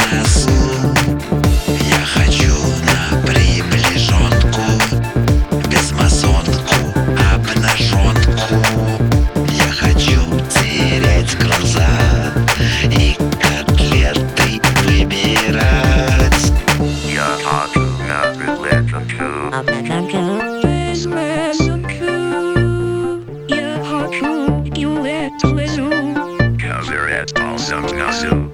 носу. Я хочу на приближенку, без масонку, обнаженку. Я хочу тереть глаза и котлеты выбирать. Я хочу на приближенку, Без масонку. Я хочу делать лесу. ковырять пальцем в носу.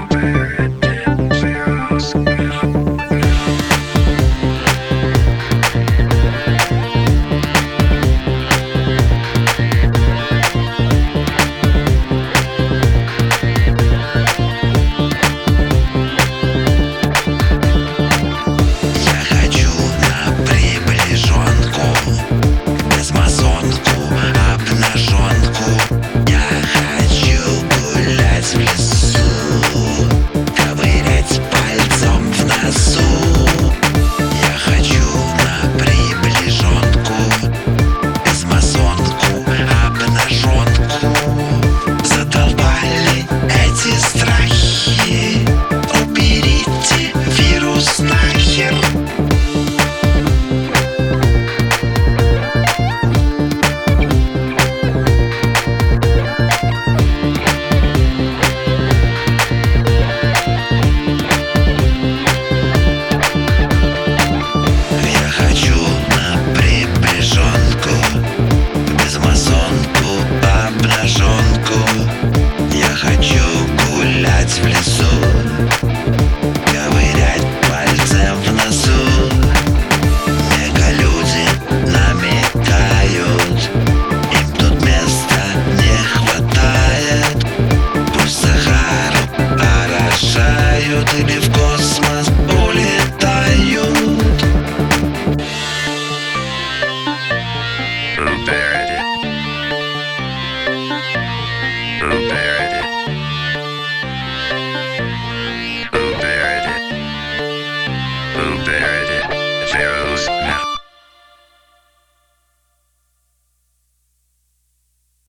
Я хочу на приближенку, без масонку, обнаженку. Я хочу гулять в лесу, ковырять пальцем в носу. Я хочу на приближенку, без масонку, обнаженку. Задолбали эти страхи, уберите вирус нахер. Я хочу на приближенку, без масонку, обнаженку. Я хочу гулять в лесу, ковырять пальцем в носу. Мегалюди намекают, им тут места не хватает. Пусть Сахару орошают или в космос улетают. Who buried it? Who buried it? Who buried it? Who buried it? Pharaohs.